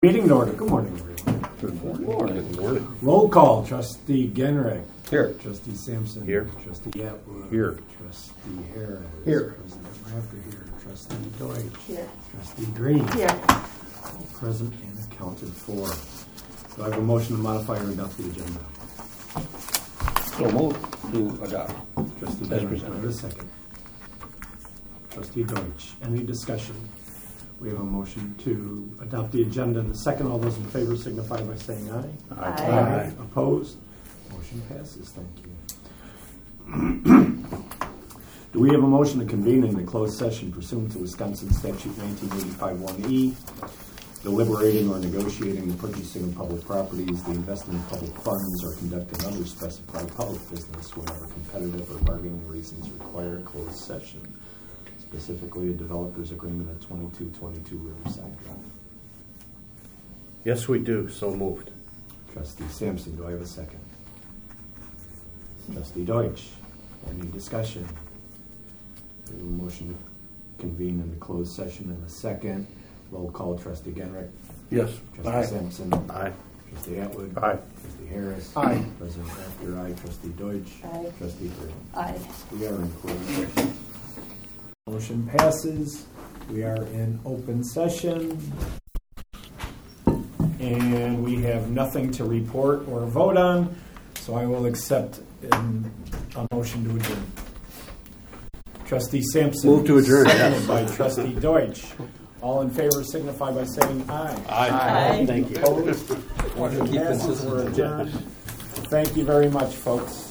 Meeting to order. Good morning, everyone. Good morning. Good morning. Roll call. Trustee Genrick. Here. Trustee Sampson. Here. Trustee Atwood. Here. Trustee Harris. Here. President Rafter here. Trustee Deutsch. Here. Trustee Green. Here. All present and accounted for. Do I have a motion to modify or adopt the agenda? So move to adopt. Trustee As Genrick. Do I presented. have a second? Trustee Deutsch. Any discussion? We have a motion to adopt the agenda in the second. All those in favor signify by saying aye. Aye. Opposed? Motion passes. Thank you. Do we have a motion to convene in the closed session pursuant to Wisconsin Statute 1985-1E, deliberating or negotiating the purchasing of public properties, the investment in public funds, or conducting other specified public business whenever competitive or bargaining reasons require a closed session? Specifically, a developer's agreement at 2222 Riverside Drive. Yes, we do. So moved. Trustee Sampson, do I have a second? Trustee Deutsch, any discussion? We have a motion to convene in the closed session in the second. Roll call. Trustee Genrick. Yes. Trustee Sampson. Aye. Trustee Atwood. Aye. Trustee Harris. Aye. President Rafter. Aye. Trustee Deutsch. Aye. Trustee Green. Aye. We are in closed session. Motion passes. We are in open session. And we have nothing to report or vote on, so I will accept a motion to adjourn. Trustee Sampson. Move to adjourn, Seconded yes. by Trustee Deutsch. All in favor signify by saying aye. Aye. Thank you. Opposed? Motion passes. We're adjourned. Thank you very much, folks.